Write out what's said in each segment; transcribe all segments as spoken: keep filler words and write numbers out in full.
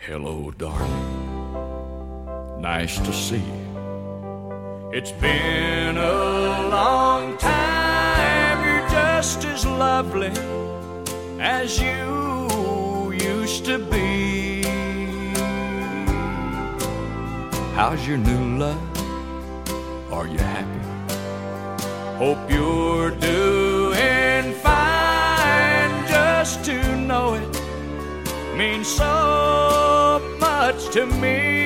Hello, darling. Nice to see you. It's been a long time. You're just as lovely as you used to be. How's your new love? Are you happy? Hope you're doing fine. Just to know it means so much to me.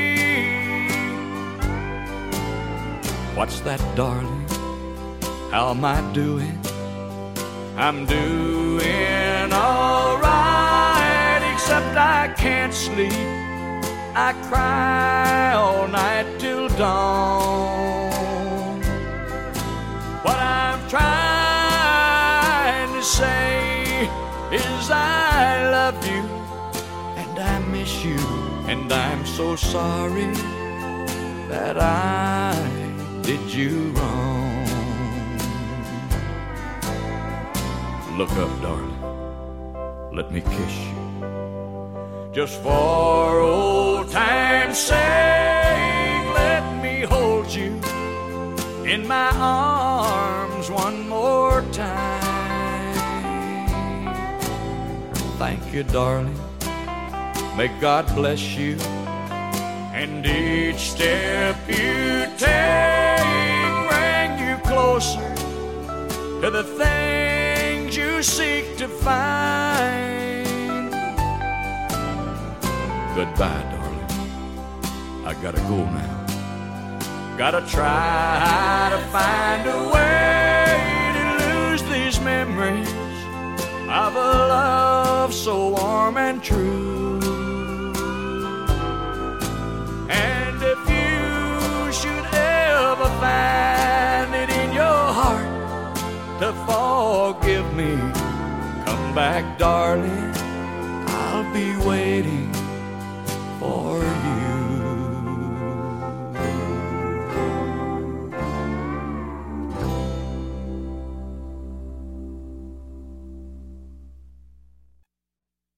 What's that, darling? How am I doing? I'm doing all right, except I can't sleep. I cry all night till dawn. What I'm trying to say is I love you and I miss you, and I'm so sorry that I did you wrong. Look up, darling. Let me kiss you. Just for old time's sake, let me hold you in my arms one more time. Thank you, darling. May God bless you. And each step you take bring you closer to the things you seek to find. Goodbye, darling. I gotta go now. Gotta try to find a way to lose these memories of a love so warm and true. And if you should ever find it in your heart to forgive me, come back, darling. I'll be waiting for you.